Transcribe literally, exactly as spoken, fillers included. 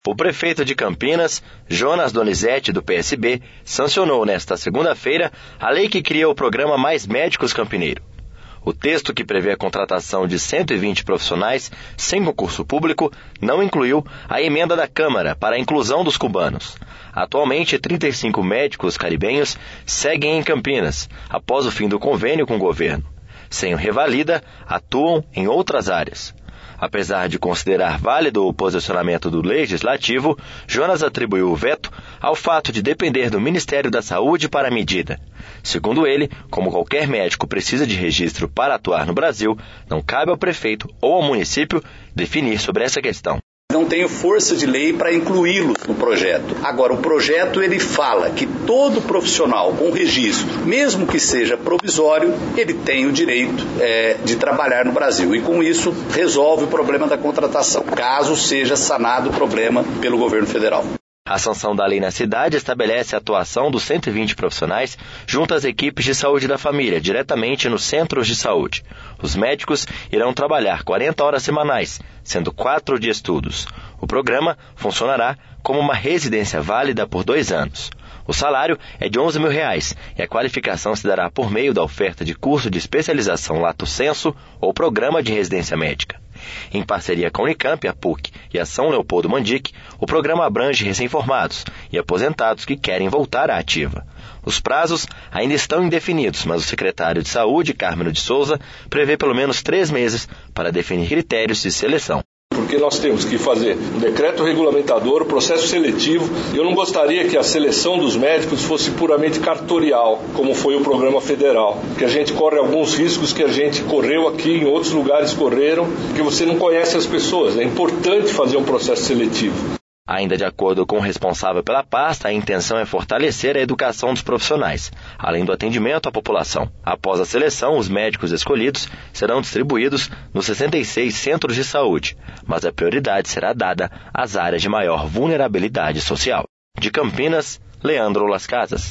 O prefeito de Campinas, Jonas Donizete, do P S B, sancionou nesta segunda-feira a lei que cria o programa Mais Médicos Campineiro. O texto, que prevê a contratação de cento e vinte profissionais sem concurso público, não incluiu a emenda da Câmara para a inclusão dos cubanos. Atualmente, trinta e cinco médicos caribenhos seguem em Campinas, após o fim do convênio com o governo. Sem o revalida, atuam em outras áreas. Apesar de considerar válido o posicionamento do Legislativo, Jonas atribuiu o veto ao fato de depender do Ministério da Saúde para a medida. Segundo ele, como qualquer médico precisa de registro para atuar no Brasil, não cabe ao prefeito ou ao município definir sobre essa questão. Não tenho força de lei para incluí-los no projeto. Agora, o projeto ele fala que todo profissional com registro, mesmo que seja provisório, ele tem o direito é, de trabalhar no Brasil. E com isso resolve o problema da contratação, caso seja sanado o problema pelo governo federal. A sanção da lei na cidade estabelece a atuação dos cento e vinte profissionais junto às equipes de saúde da família, diretamente nos centros de saúde. Os médicos irão trabalhar quarenta horas semanais, sendo quatro de estudos. O programa funcionará como uma residência válida por dois anos. O salário é de onze mil reais e a qualificação se dará por meio da oferta de curso de especialização lato sensu ou programa de residência médica. Em parceria com a Unicamp, a P U C e a São Leopoldo Mandic, o programa abrange recém-formados e aposentados que querem voltar à ativa. Os prazos ainda estão indefinidos, mas o secretário de Saúde, Carmelo de Souza, prevê pelo menos três meses para definir critérios de seleção. Porque nós temos que fazer um decreto regulamentador, o processo seletivo. Eu não gostaria que a seleção dos médicos fosse puramente cartorial, como foi o programa federal, que a gente corre alguns riscos que a gente correu aqui, em outros lugares correram, porque você não conhece as pessoas. É importante fazer um processo seletivo. Ainda de acordo com o responsável pela pasta, a intenção é fortalecer a educação dos profissionais, além do atendimento à população. Após a seleção, os médicos escolhidos serão distribuídos nos sessenta e seis centros de saúde, mas a prioridade será dada às áreas de maior vulnerabilidade social. De Campinas, Leandro Las Casas.